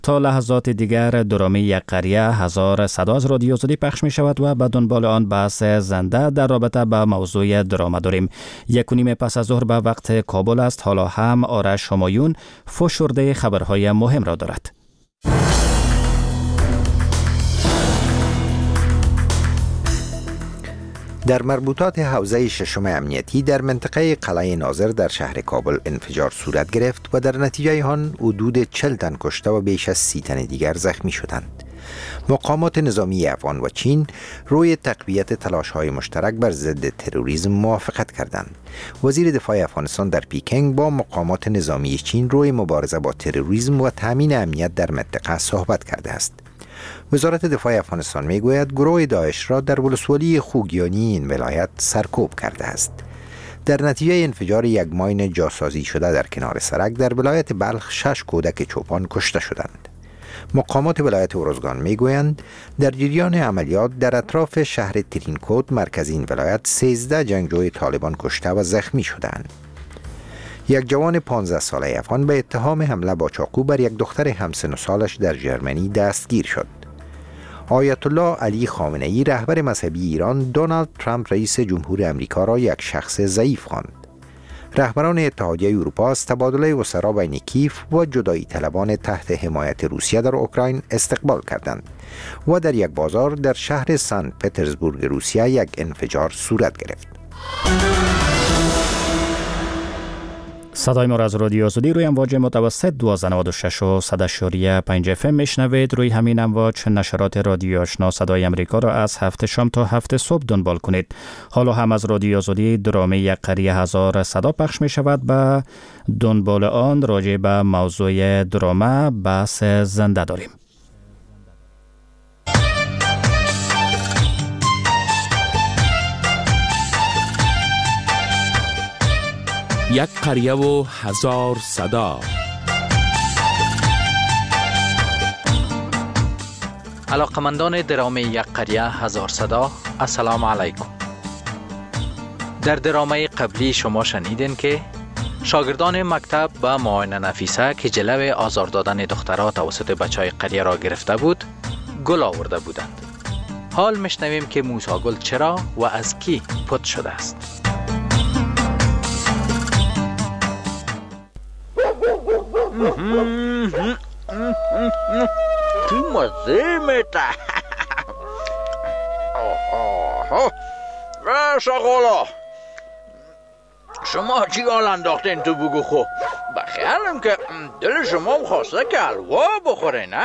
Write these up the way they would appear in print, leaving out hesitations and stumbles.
تا لحظات دیگر درامه یک قریه 1000 صدا از رادیو آزادی پخش می شود و به دنبال آن بحث زنده در رابطه با موضوع دراما داریم. 1:30 پس از ظهر به وقت کابل است. حالا هم آرش همایون فشرده خبرهای مهم را دارد. در مربوطات حوزه ششم امنیتی در منطقه قلعه ناظر در شهر کابل انفجار صورت گرفت و در نتیجه آن حدود 40 تن کشته و بیش از 30 تن دیگر زخمی شدند. مقامات نظامی افغان و چین روی تقویت تلاش‌های مشترک بر ضد تروریسم موافقت کردند. وزیر دفاع افغانستان در پیکنگ با مقامات نظامی چین روی مبارزه با تروریسم و تامین امنیت در منطقه صحبت کرده است. وزارت دفاع افغانستان میگوید گروه داعش را در ولسوالی خوگیانی این ولایت سرکوب کرده است. در نتیجه انفجار یک ماین جاسازی شده در کنار سرک در ولایت بلخ 6 کودک چوپان کشته شدند. مقامات ولایت ارزگان میگویند در جریان عملیات در اطراف شهر ترینکوت مرکز این ولایت 13 جنگجوی طالبان کشته و زخمی شدند. یک جوان 15 ساله افغان به اتهام حمله با چاقو بر یک دختر همسن و سالش در ژرمنی دستگیر شد. آیت الله علی خامنه ای رهبر مذهبی ایران دونالد ترامپ رئیس جمهور امریکا را یک شخص ضعیف خواند. رهبران اتحادیه اروپا از تبادل اسرا بین کیف و جدایی طلبان تحت حمایت روسیه در اوکراین استقبال کردند و در یک بازار در شهر سنت پترزبورگ روسیه یک انفجار صورت گرفت. صدای ما را از رادیو آزادی روی امواج متوسط 1296 و 100.5 FM میشنوید. روی همین امواج نشرات رادیو آشنا صدای امریکا را از 7 شام تا 7 صبح دنبال کنید. حالا هم از رادیو آزادی درامه یک قریه 1000 صدا پخش می شود. به دنبال آن راجع به موضوع دراما بحث زنده داریم. یک قریه و 1000 صدا. علاقمندان درامه یک قریه 1000 صدا، السلام علیکم. در درامه قبلی شما شنیدین که شاگردان مکتب به معاینه نفیسه که جلو آزار دادن دخترها توسط بچهای قریه را گرفته بود گل آورده بودند. حال میشنویم که موسی گل چرا و از کی پت شده است. چی مزه میده. شغالا شما چی حال انداختین تو بگو خو؟ بخیالم که دل شما خواسته که حلوا بخوره نه؟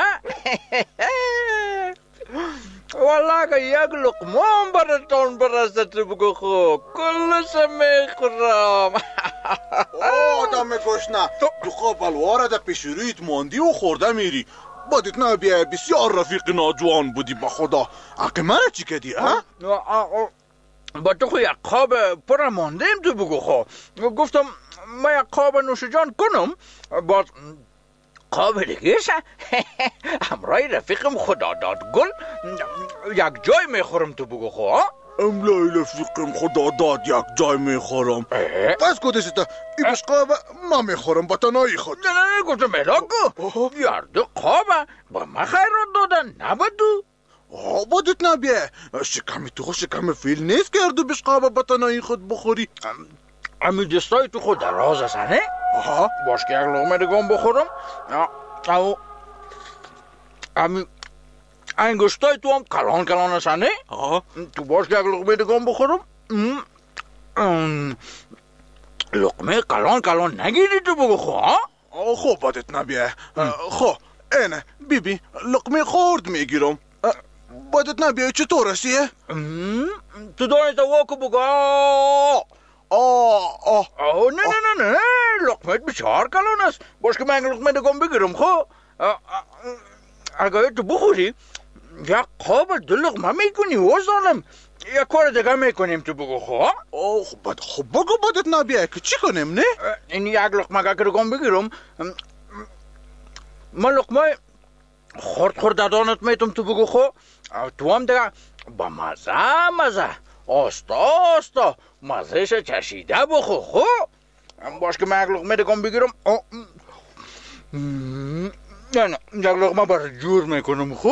والا که یک لقمان براتون برسته تو بگو خو کلش میخورم. آدم گشنه تو خواب حلوا در پیش رویت ماندی و خورده میری. بادت نبیه بسیار رفیق ناجوان بودی با خدا. اگه من چی کدی ها؟ با تو خو یک خواب پر ماندیم تو بگو خو. گفتم ما یک خواب نوشجان کنم باز خواب دیگه شه. همراه رفیقم خدا داد گل یک جای میخورم تو بگو خو. املای رفیقم خدا داد یک جای میخورم. پس کدشتا ای بشقابه ما میخورم با تنایی خود. نه گفتم ملاکو یارده خوابه با ما خیر رو دادن نبودو. بادت نبیه شکمی تو شکم فیل نیست که اردو بشقابه با تنایی خود بخوری. امی دستای تو خود دراز است نه؟ باش که یک لغمه دگم بخورم. او امی انگشتای تو هم کلان است نه؟ تو باش که یک لغمه دگم بخورم. لقمه کلان نگیری تو بگو خو. خب بادت نبیه. خب اینه بیبی لقمه خورد میگیرم. بادت نبیه چطور هستیه؟ تو دانی تا واکو بگو. نه لقمه بسیار کلان است. باش که من لقمه دگم بگیرم خو. اگر تو بخوری یک خواب دو لقمه میکنی و زانم یک کار دیگه میکنیم تو بگو خو. خب بگو بادت نبیه که چی کنیم نه؟ این یک لقمه که دگم بگیرم من لقمه خورد دادانت میتم تو بگو خو. تو هم دیگه با مزه آستا مزهش چشیده بخو خو. باش که من یک لقمه دگم بگیرم. نه یک لقمه بر جور میکنم خو.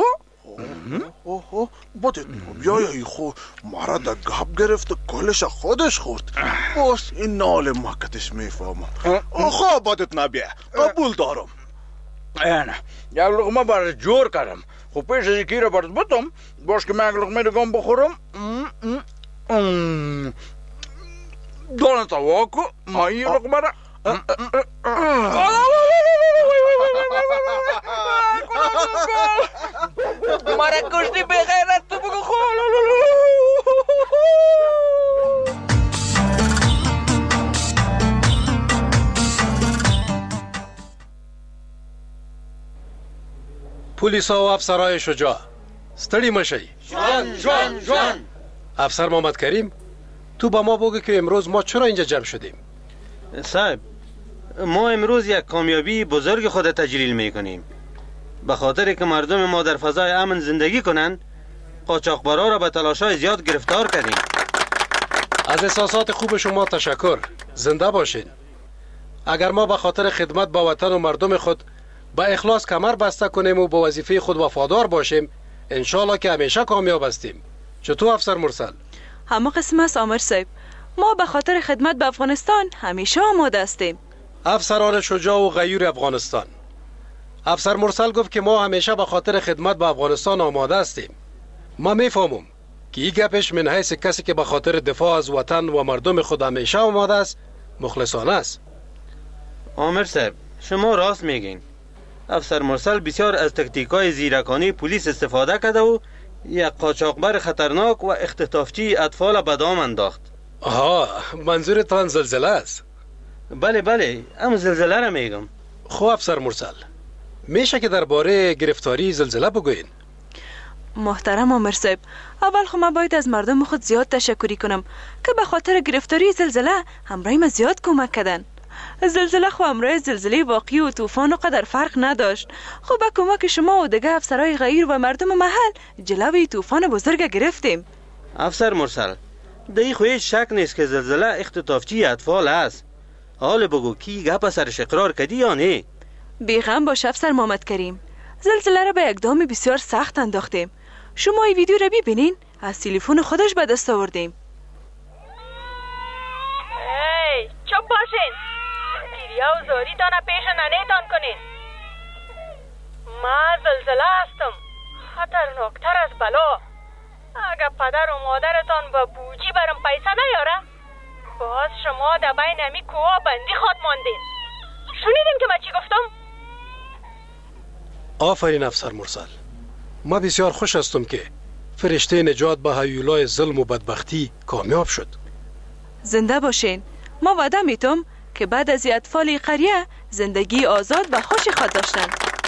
بودت بیایی خو مرا در گپ گرفت و کلش خودش خورد. بس این نال مکتش میفهمم. خو بودت نبیه قبول دارم. نه یک لقمه بر جور کردم. خب پیش از یکی را برد بودم باش که من یک لقمه دگم بخورم. دانه تواکو ما این لقمه را مرا کشتی بغیرت تو بگو خول. پولیسا و افسرهای شجاع ستړي مشي. جان افسر محمد کریم تو با ما بگو که امروز ما چرا اینجا جمع شدیم. صاحب ما امروز یک کامیابی بزرگ خود تجلیل میکنیم. به خاطر که مردم ما در فضای امن زندگی کنند قاچاقبرا را به تلاش‌های زیاد گرفتار کردیم. از احساسات خوب شما تشکر. زنده باشین. اگر ما به خاطر خدمت با وطن و مردم خود با اخلاص کمر بسته کنیم و با وظیفه خود وفادار باشیم انشالله که همیشه کامیاب هستیم. چطور افسر مرسل؟ همه قسم است آمر صاحب. ما به خاطر خدمت به افغانستان همیشه آماده هستیم. افسران شجاع و غیور افغانستان، افسر مرسل گفت که ما همیشه به خاطر خدمت به افغانستان آماده هستیم. ما میفهمم که این گپش من حیث کسی که به خاطر دفاع از وطن و مردم خود همیشه آماده است مخلصانه است. آمر صاحب شما راست میگین. افسر مرسل بسیار از تکتیکای زیرکانه پلیس استفاده کرده و یک قاچاقبر خطرناک و اختطافچی اطفال به دام انداخت. آها، منظورتان زلزله است؟ بله ام زلزله را میگم. خب افسر مرسل میشه که درباره گرفتاری زلزله بگوین؟ محترم آمر صاحب، اول خو من باید از مردم خود زیاد تشکری کنم که به خاطر گرفتاری زلزله همراه ما زیاد کمک کردن. زلزله خو همراه زلزله واقعی و طوفان و قدر فرق نداشت. خب با کمک شما و دیگه افسرهای غیر و مردم محل جلوی طوفان بزرگ گرفتیم. افسر مرسل دی خو هیچ شک نیست که زلزله اختطافچی اطفال است. حال بگو کی گپ سرش اقرار کردی یا نه؟ بیغم باش افسر محمد کریم، زلزله را به یک دام بسیار سخت انداختیم. شما این ویدیو را ببینین، از تلفن خودش به دست آوردیم. ای چوب باشین، گریه و زاری تانه پیش ننیتان کنین. ما زلزله هستم، خطرناکتر از بلا. اگر پدر و مادرتان با بوجی برم پیسه نیاره باز شما در بین همی کوها بندی خود ماندین. شنیدیم که من چی گفتم؟ آفرین افسر مرسل، ما بسیار خوش هستم که فرشته نجات با هیولای ظلم و بدبختی کامیاب شد. زنده باشین. ما وعده میتم که بعد از اطفال قریه زندگی آزاد و خوش خود داشتن.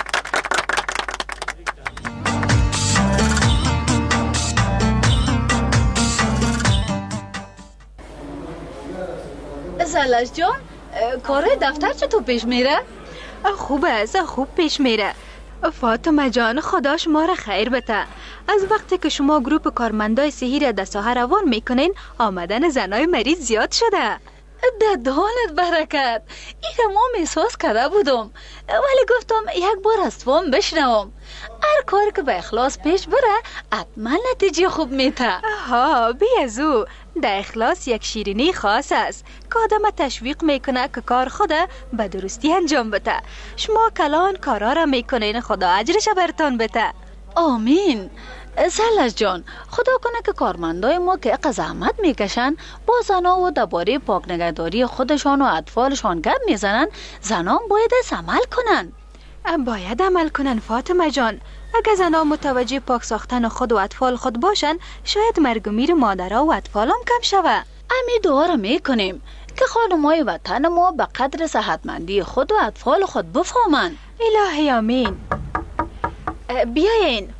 زلش جان، کار دفتر چطور پیش میره؟ خوبه، خوب پیش میره. فاطمه جان خدا شما را خیر بده. از وقتی که شما گروپ کارمندای صحی را در ساحه روان میکنین آمدن زنای مریض زیاد شده. در دهانت برکت. این ما احساس کرده بودم ولی گفتم یک بار از توام بشنوم. هر کار که به اخلاص پیش بره حتما نتیجه خوب میته. ها بیازو، در اخلاص یک شیرینی خاص است که آدم تشویق میکنه که کار خود به درستی انجام بده. شما کلان کارا را میکنین، خدا اجرش برتان بده. آمین. سلش جان، خدا کنه که کارمندای ما که زحمت میکشن با زنا و درباره پاک نگهداری خودشان و اطفالشان گپ میزنن، زنان باید عمل کنن. باید عمل کنن فاطمه جان. اگه زنها متوجه پاک ساختن خود و اطفال خود باشن شاید مرگ و میر مادرها و اطفالم کم شوه. امی دعا را میکنیم که خانمای وطن ما به قدر صحتمندی خود و اطفال خود بفهمن. الهی آمین. بیاین.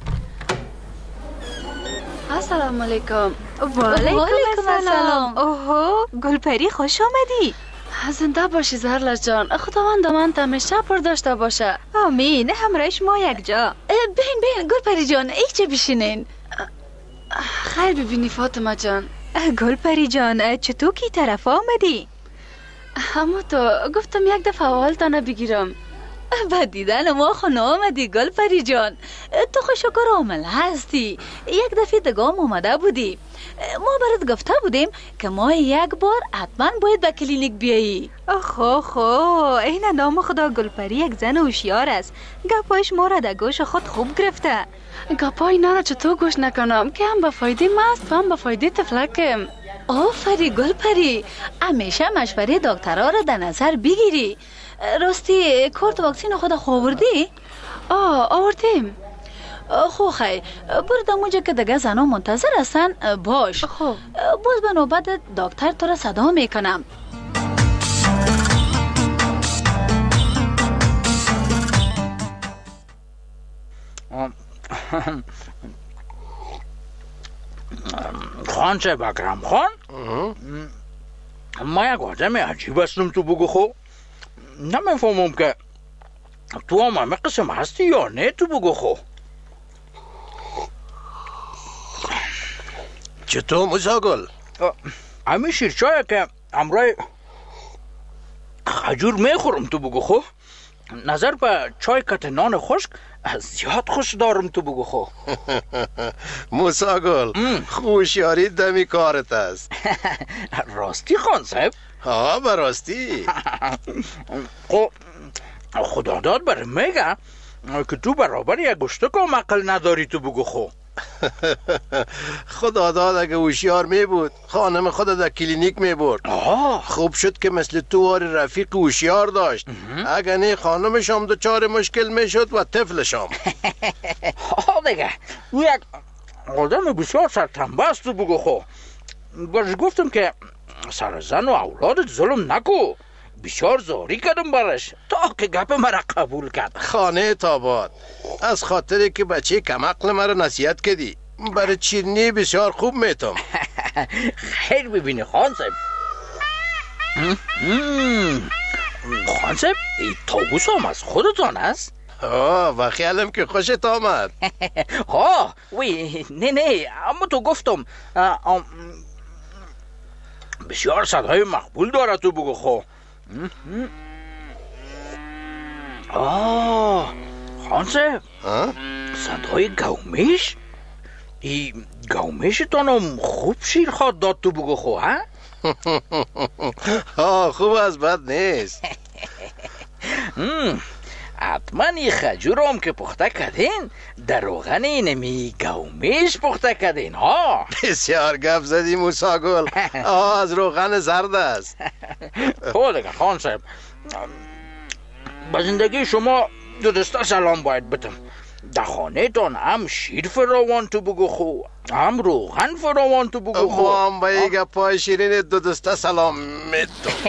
السلام علیکم. و علیکم السلام. اوه گلپری خوش آمدی. زنده باشی زرلش جان. خداوند من همیشه پر داشته باشه. آمین. همراه شما یک جا. بین گلپری جان، ایچه بشینین. خیر ببینی فاطمه جان. گلپری جان چطور کی طرف آمدی؟ اما تو گفتم یک دفعه حالتانه بگیرم. به دیدن ما خونه آمدی گل پری جان. تو خوشکر عامل هستی. یک دفعه دگام اومده بودی. ما برات گفته بودیم که ما یک بار حتما باید به کلینیک بیایی. خو این نام خدا گلپری یک زن هوشیار است. گپایش ما را در گوش خود خوب گرفته. گپای نه را چطور گوش نکنم که هم به فایده ماست و هم به فایده طفلکم. آفری گلپری، همیشه مشوره دکترها را در نظر بگیری. راستی کارت واکسین خود آوردی؟ آوردیم. خو خیر، برو دموجه که دیگه زنها منتظر هستن باش. خب باز به نوبت دکتر تو را صدا میکنم. خان چه بکرم خان؟ ما یک آدم عجیب هستم تو بگو خو. نمیفهمم که تو هم همه قسم هستی یا نه تو بگو خو. چطور موساگل؟ همین شیرچایه که امرای خجور میخورم تو بگو خو. نظر به چای کت نان خشک زیاد خوش دارم تو بگو خو. موساگل خوشیاری دمی کارت است. راستی خان صاحب؟ به راستی. خدا داد بر میگه که تو برابر یک گشتکم عقل نداری تو بگو خو. خدا داد اگه هوشیار می بود خانم خود در کلینیک می برد. خوب شد که مثل تو وار رفیق هوشیار داشت. اگه نه خانمشم دچار مشکل می شد و طفلشم. دیگه او یک آدم بسیار سرتنبه است تو بگو خو. برش گفتم که سر زن و اولادت ظلم نکو. بسیار زاری کردم برش تا که گپ مرا قبول کرد. خانه تاباد از خاطری که بچه کم عقل مرا نصیحت کردی. برای چیرنی بسیار خوب میتم. خیر ببینی خان صاحب. خان صاحب این طاووس هم از خودتان است؟ و خیالم که خوشت آمد. وی نه اما تو گفتم بسیار صدای مقبول داره تو بگو خو. خان صاحب صدای گومیش؟ ای گومیشتانم خوب شیر خواد داد تو بگو خو خوب از بد نیست. حتما این خجورم که پخته کردین در روغن اینمی گومیش پخته کردین بسیار گپ زدی موساگل. از روغن زرد است. دیگه خان صاحب به زندگی شما دو دسته سلام باید بتم. در خانه تان هم شیر فراوان تو بگو خو هم روغن فراوان تو بگو خو. ما هم با یک پای شیرین دو دسته سلام میتم.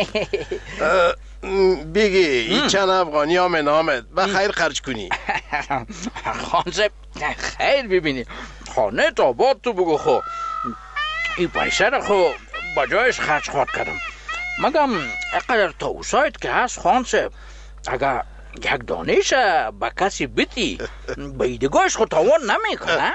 بگی این چند افغانی ها منامد بخیر خرج کنی. خان صاحب خیر ببینی خانه تاباد تو بگو خو. این پیسه را خو با جایش خرج خواهد کردم. مگم اقدر طاووسایت که هست خان صاحب اگر یک دانش به کسی بیتی به ایدگاهش خود تاوان نمی کنه.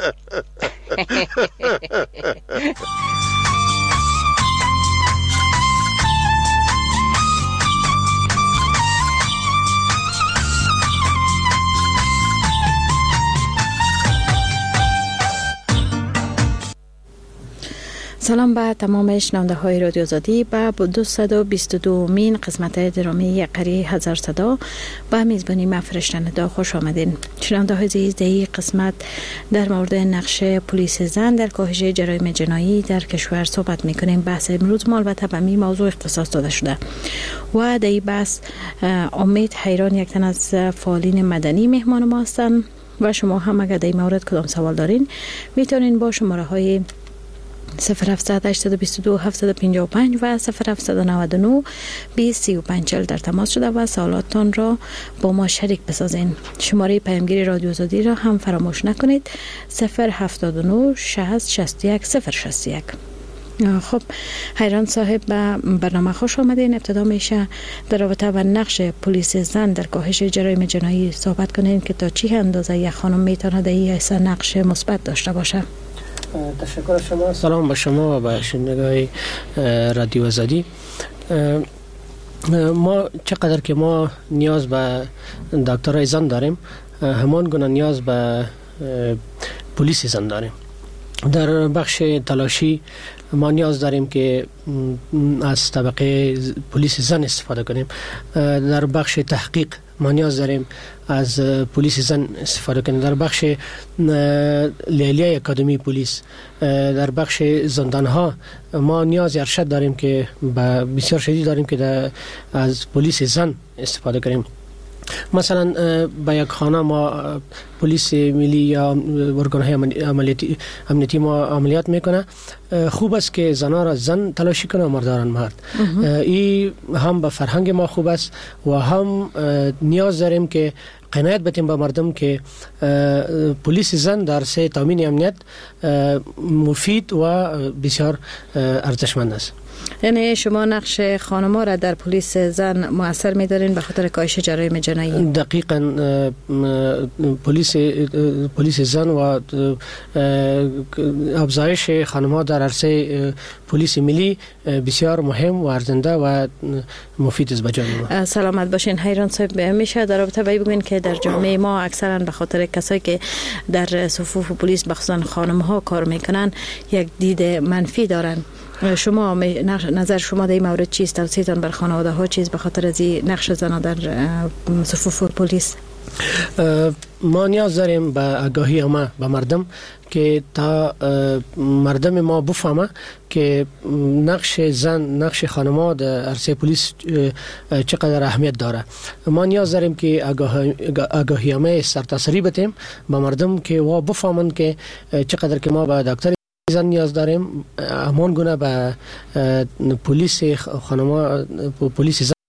سلام به تمام شنونده های رادیو آزادی. به 222مین قسمت درامه یک قریه هزار صدا به میزبانی من فرشته ندا خوش آمدین. شنونده های عزیز، در این قسمت در مورد نقش پلیس زن در کاهش جرایم جنایی در کشور صحبت میکنیم. بحث امروز ما البته به این موضوع اختصاص داده شده و در این بحث امید حیران یک تن از فعالین مدنی مهمان ما هستند و شما هم اگر در این مورد کدام سوال دارین میتونین با شماره های 0700 822 755 و 0799 2035 در تماس شده و سوالاتتان را با ما شریک بسازین. شماره پیامگیری رادیو آزادی را هم فراموش نکنید 079 60 61 061. خب حیران صاحب به برنامه خوش آمدین. ابتدا میشه در رابطه با نقش پلیس زن در کاهش جرایم جنایی صحبت کنین که تا چه اندازه یک خانم میتونه در این نقش مثبت داشته باشه. تشکر شما. سلام به شما و به شنوندگان رادیو آزادی. ما چقدر که ما نیاز به دکترای زن داریم همان گونه نیاز به پلیس زن داریم. در بخش تلاشی ما نیاز داریم که از طبقه پلیس زن استفاده کنیم. در بخش تحقیق ما نیاز داریم از پلیس زن استفاده کنیم. در بخش لیلیه اکادمی پلیس، در بخش زندان ها ما نیاز ارشد داریم که بسیار شدید داریم که از پلیس زن استفاده کنیم. مثلا با یک خانه ما پلیس ملی یا ارگان‌های امنیتی ما عملیات میکنه، خوب است که زنان را زن تلاشی کنه و مردان مرد. این هم به فرهنگ ما خوب است و هم نیاز داریم که قناعت بدیم به مردم که پلیس زن در سه تامین امنیت مفید و بسیار ارزشمند است. یعنی شما نقش خانم‌ها را در پلیس زن مؤثر می‌دارین به خاطر کاهش جرایم جنایی؟ دقیقاً پلیس زن و افزایش خانم‌ها در عرصه پلیس ملی بسیار مهم و ارزنده و مفید است به جامعه ما. سلامت باشین. حیران صاحب، میشه در رابطه با بگین که در جامعه ما اکثرا به خاطر کسایی که در صفوف پلیس بخصوصا خانم‌ها کار میکنن یک دید منفی دارن. شما نظر شما در این مورد چیست؟ توصیه‌تان بر خانواده ها چیست به خاطر از نقش زنان در صفوف پلیس؟ ما نیاز داریم به آگاهی ما به مردم که تا مردم ما بفهمه که نقش زن، نقش خانم‌ها در عرصه پلیس چقدر اهمیت داره. ما نیاز داریم که آگاهی ما سرتاسری بدیم به مردم که وا بفهمن که چقدر که ما به دکتر زن نیاز داریم، همان گونه به پلیس خانم‌ها، پلیس زن.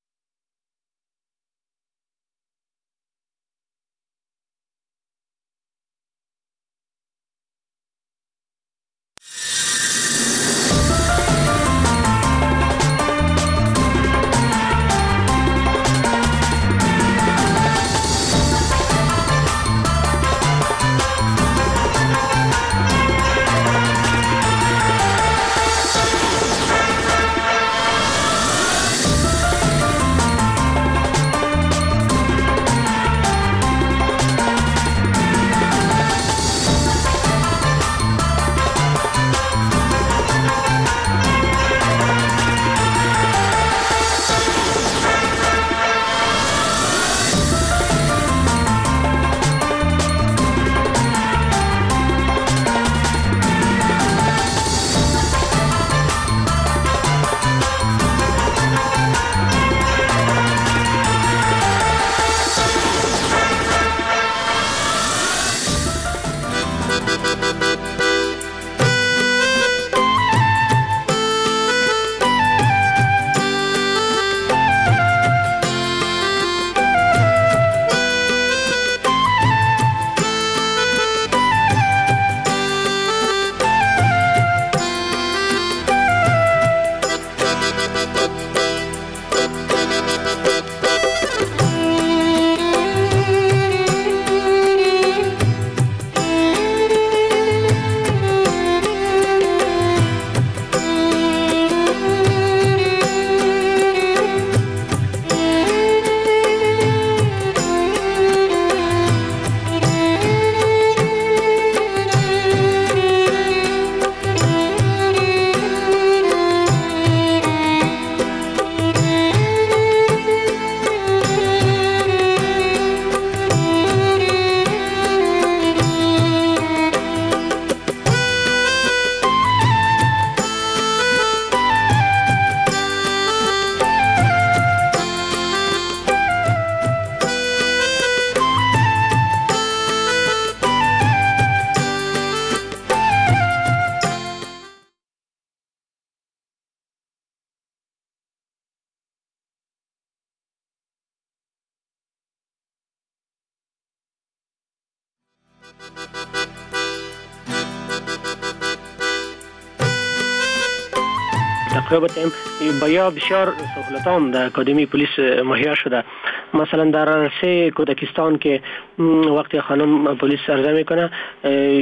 تقریبا بایا بسیار سهولتان در اکادمی پلیس مهیا شده. مثلا در عرصه کودکستان که وقتی خانم پلیس عرضه میکنه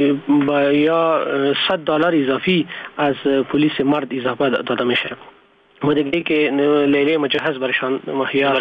بایا $100 اضافی از پلیس مرد اضافه داده میشه. ودگی که لیلی مجهز برشان مهیا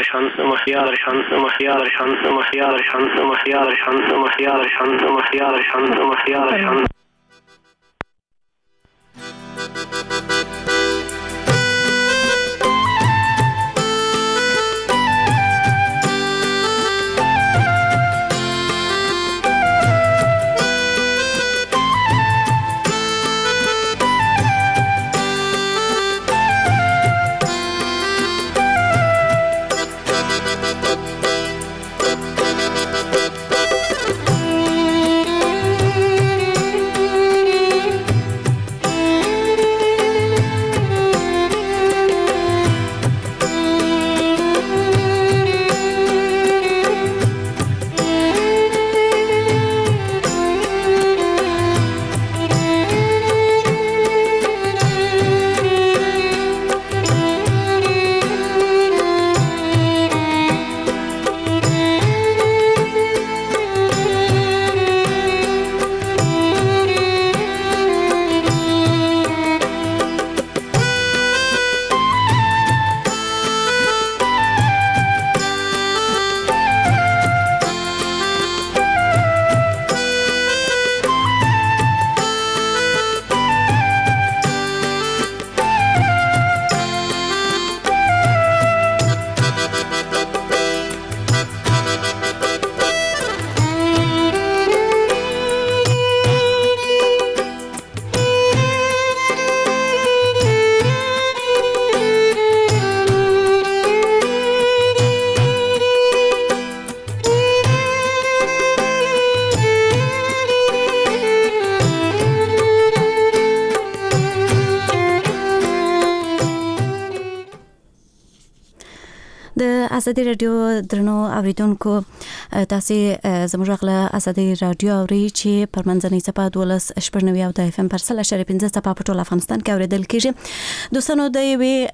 ازادي رادیو درنو اوریدونکو تاسو زموږ غلا ازادي رادیو اوري چې پر منځنۍ صفه 12.9 او د اف ام پر 3.15 صفه په ټول افغانستان کې اوریدل کیږي. دوستانو د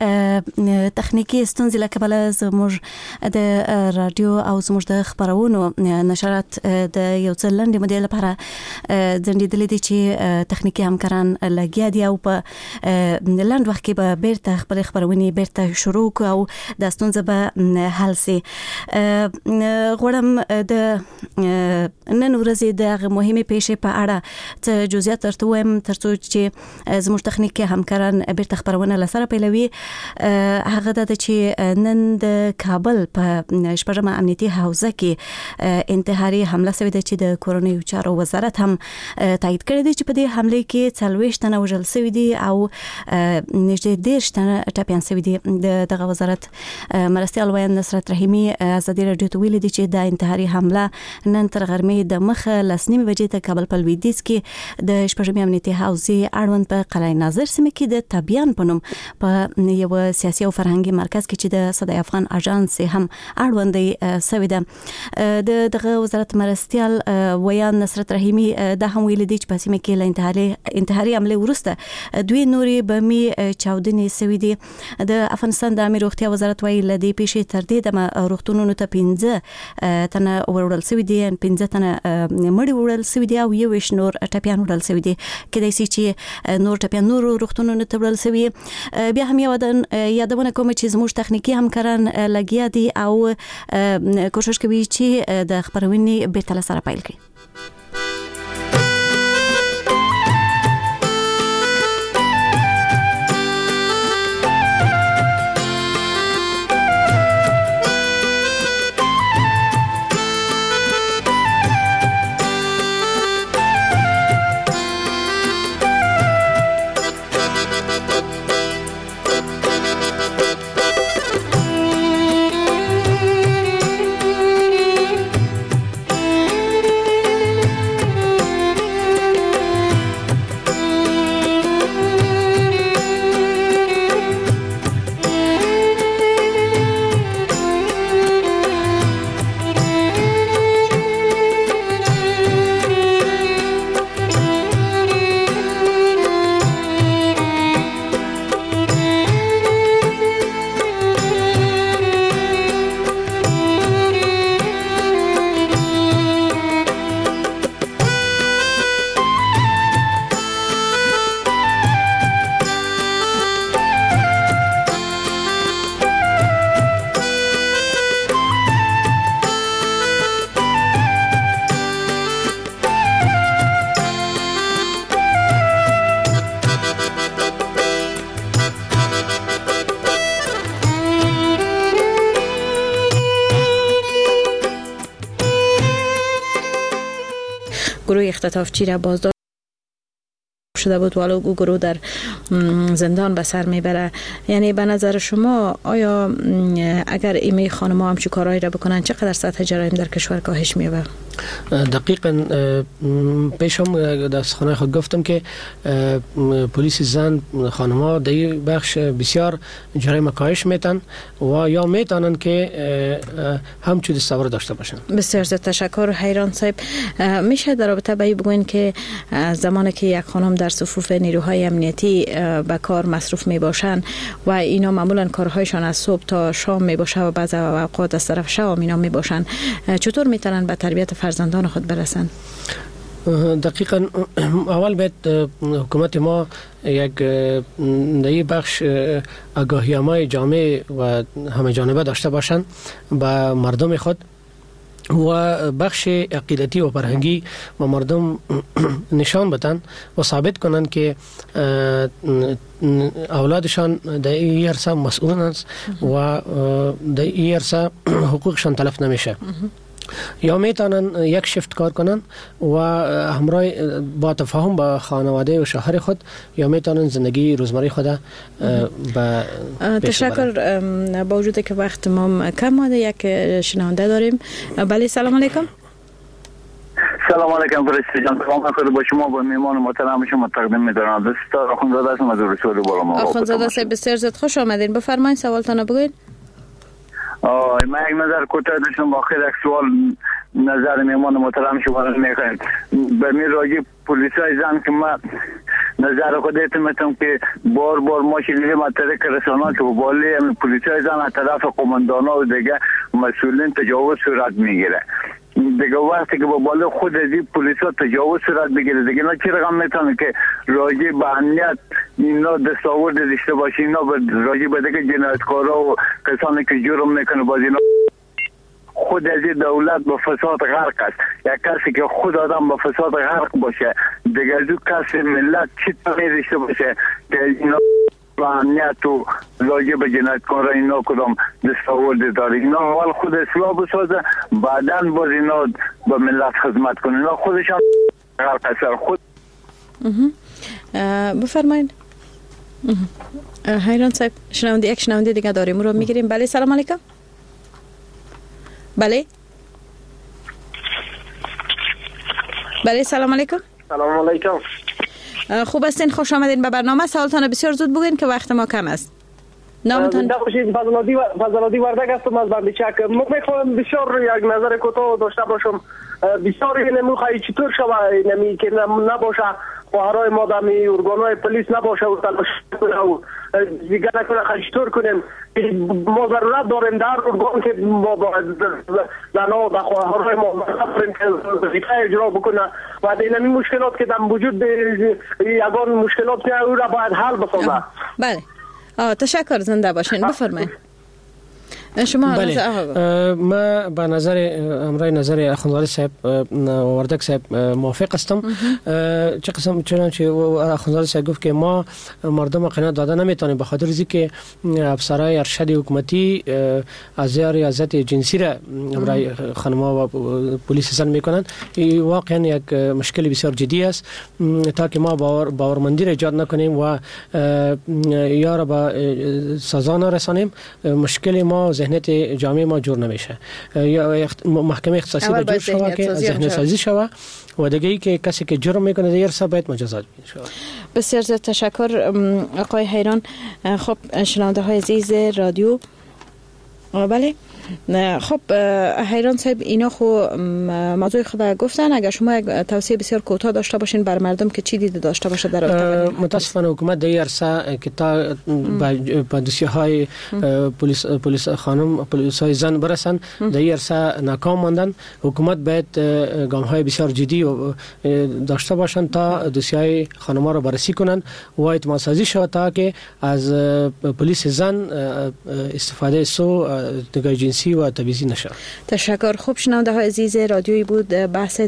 یوې تخنیکی ستونزې له کبله زموږ د رادیو او زموږ د خبرونو نشرات د یو څه لنډې مودې لپاره ځنډېدلې دي چې تخنیکی همکاران لګیا دي او په لنډ وخت کې به بیرته خپل خبرونه بیرته شروع کوو او د ستونزې به حل سي. غواړم د نن ورځې د مهمه پیښې په اړه څه جزئیات درته وایم ترڅو چې زموږ تخنیکی همکاران بیرته خبرونه لسره پیلوي. هغه د چې نن د کابل په شپږمه امنیتي حوزه کې انتحاري حمله شوې ده چې د کورونی چارو وزارت هم تایید کړی دی چې په دې حمله کې 40 تنه وژل شوي دي او نږدې 10 تنه ټپيان شوي دي. دغه وزارت مرستيال ویان نصرت رحیمی ازادي رادیو ته ویلي دي چې د انتحاري حمله نن تر غرمې د مخه لسنیمه بجې د کابل په لویدیځ کې د شپږمې امنیتي حوزې اړوند په قلعه ناظر سیمه کې د تبیان په نوم په یو سیاسي او فرهنګي مرکز کې چې د صدای افغان اژانس هم اړوند سوي ده. دغه وزارت مرستيال ویان نصرت رحیمی د هم ویلي دي چې په سیمه کې له انتحاري حمله وروسته دوی نوري بمي چاودنې سوي دي. د افغانستان د امیر روغتیا وزارت ویلي لدی پیښې تر دې د روغتونونو ته 15 تنه وړل سوي دي 15 تنه مړي وړل سوي دي او یو نور ټپيان وړل سوي دي. کله چې نور ټپيان نور روغتونونو ته وړل سوي. بیا هم یادونه کوم چې زموږ تخنیکی همکاران لګیا دي او کوشش کوي چې د خبرونې بیرته سره پیل کړي. گروه اختطافچی را بازداشت شده بود و حالا گروه در زندان به سر میبره. یعنی به نظر شما آیا اگر ایمه خانم ها همچون کارهایی را بکنن چقدر سطح جرایم در کشور کاهش می‌یابه؟ دقیقاً پیشم در خانه خود گفتم که پلیس زن خانم ها در این بخش بسیار جرایم کاهش میتن و یا میتونن که همچون دستاور داشته باشن. بسیار زیاد تشکر حیران صاحب. میشه در رابطه به این بگوین که زمانی که یک خانم در صفوف نیروهای امنیتی به کار مصروف می باشن و اینا معمولا کارهایشان از صبح تا شام می باشه و بعضی اوقات از طرف شام اینا می باشن، چطور میتونن به تربیت فرزندان خود برسن؟ دقیقاً اول باید حکومت ما یک در بخش آگاهی‌نامه جامع و همه جانبه داشته باشند به مردم خود و بخش عقیدتی و فرهنگی و مردم نشان بدن و ثابت کنن که اولادشان در این عرصه مسئول است و در این عرصه حقوقشان تلف نمیشه. یا میتونن یک شفت کار کنن و همراه با تفاهم با خانواده و شوهر خود یا میتونن زندگی روزمره خود به تشکر. با وجود که وقت ما کم مانده یک شنونده داریم. بله سلام علیکم. سلام علیکم فرشته جان، سلام خیر با شما با میهمان محترم شما تقدیم می‌دارم. دستار آخوندزاده هستم از رسول بالا ما. آخوندزاده صاحب بسیار زیاد خوش آمدین. بفرمایید سوالتان بگوین. من یک نظر کوتاه داشتم با آخر یک سوال نظر میهمان محترم شما رو میخوایم. به می راجع پلیسای زن که من نظر خود میتونم که بار ما شنیدیم از طریق رسانه‌ها که بالی پلیسای زن از طرف قماندانا و دیگه مسئولین تجاوز صورت میگیره. دیگه وقتی که با بالا خود از این پلیسا تجاوز صورت بگیره دیگه اینا چی رقم میتونه که راجع به امنیت اینا دستاورد داشته باشه، اینا راجع به دیگه جنایتکارا و کسانی که جرم میکنه باز اینا خود از این دولت به فساد غرق است. یک کسی که خود آدم به فساد غرق باشه دیگه از اون کسی ملت چی تغییر داشته باشه که اینا و امنیت و راجع به جنایتکارا اینا کدام دستاورد داره. اینا اول خود اصلاح بسازه بعداً باز اینا به ملت خدمت کنه. اینا خودشان غرق اثر خود. بفرمایید. حیران صاحب یک شنونده دیگه داریم رو میگیریم. بله سلام علیکم. بله سلام علیکم. سلام علیکم. خوب هستین؟ خوش آمدین به برنامه. سوالتان بسیار زود بگین که وقت ما کم است. نامتان؟ فضلادی وردک هستم از بندیچک. میخوام بسیار یک نظر کوتاه داشته باشم. بسیار اینمو خواهی چطور شود اینمی که نباشه خواهرای ما دمی ارگانهای پلیس نباشه و تلاش کنه و دیگه نکنه خواهی چطور کنیم. ما ضرورت داریم در ارگان که ما با زنها و خواهرای ما داریم که وظیفه اجرا بکنه و اینمی مشکلات که در وجود یگان مشکلات که او را باید حل بسازه. بله تشکر، زنده باشین. بفرمایید شما. بله ما با نظر امرای نظر اخوندزاده صاحب وردک صاحب موافق هستم. چه قسم چنانچه اخوندزاده صاحب گفت که ما مردم قناعت داده نمیتونیم به خاطر اینکه افسرهای ارشد حکومتی از ریاضت جنسی را امرای خانم‌ها و پلیس زن میکنن. این واقعا یک مشکل بسیار جدی است. تا که ما باورمندی را ایجاد نکنیم و یا را به سزا نرسانیم مشکل ما ذهنیت جامعه ما جور نمیشه. یا محکمه اختصاصی به جور شود که ذهن سازی شود و دیگه ای که کسی که جرم میکنه در سا باید مجازات بشه. بسیار زیاد تشکر آقای حیران. خب شنونده های عزیز رادیو، بله خب حیران صاحب اینا خو موضوع خود گفتن. اگر شما یک توصیه بسیار کوتاه داشته باشین بر مردم که چی دیده داشته باشه در رابطه متاسفانه حکومت در عرصه که تا با دوسیه های پلیس خانم پلیس های زن برسن در عرصه ناکام ماندن. حکومت باید گام های بسیار جدی داشته باشن تا دوسیه های خانم ها را بررسی کنن و اعتماد سازی شود تا که از پلیس زن استفاده سو جنسی و تبعیضی نشه. تشکر. خوب شنونده های عزیز رادیویی بود بحث